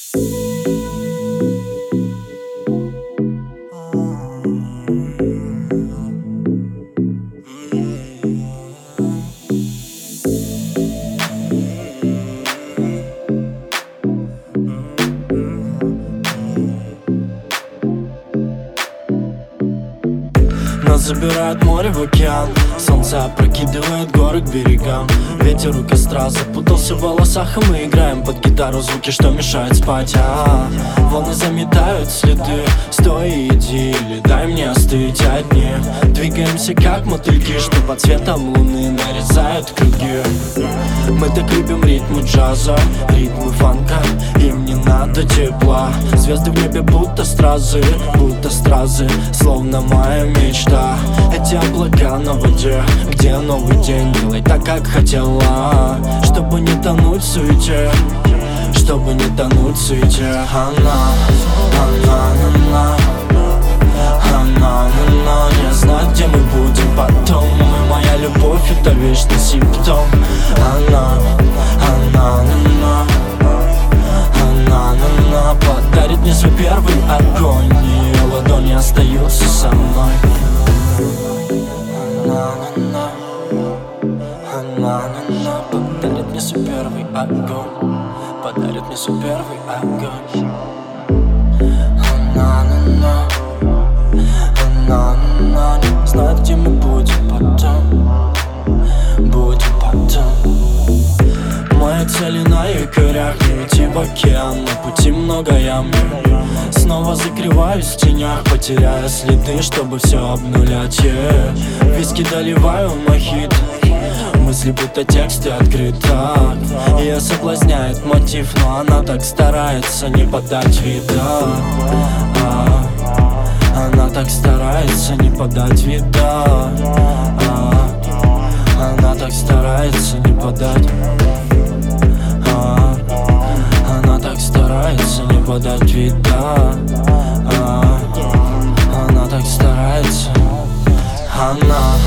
Нас забирает море в океан, солнце опрокидывает горы к берегам. Ветер у костра запутался в волосах, и мы играем под гитару звуки, что мешают спать. Волны заметают следы, стой и иди, или дай мне остыть одни. Двигаемся как мотыльки, что под светом луны нарезают круги. Мы так любим ритмы джаза, ритмы фанка, им не надо тепла. Звезды в небе будто стразы, словно моя мечта. Эти облака на воде, где новый день, делай так, как хотела, чтобы не тонуть в суете, чтобы не тонуть в суете. Она, не знаю, где мы будем потом. И моя любовь — это вечный симптом. Она подарит мне свой первый огонь, и ее ладони остаются со мной. Подарит мне свой первый огонь, подарит мне свой первый огонь. Не знает, где мы будем потом, будем потом. Мои цели на якорях, не уйти в океан, на пути много ям. Снова закрываюсь в тенях, потеряя следы, чтобы все обнулять. Виски доливаю мохито, мысли будто тексты открыто. Ее соблазняет мотив, но она так старается не подать вида. Она так старается не подать вида. Она так старается не подать. Она так старается не подать вида. Она так старается. Она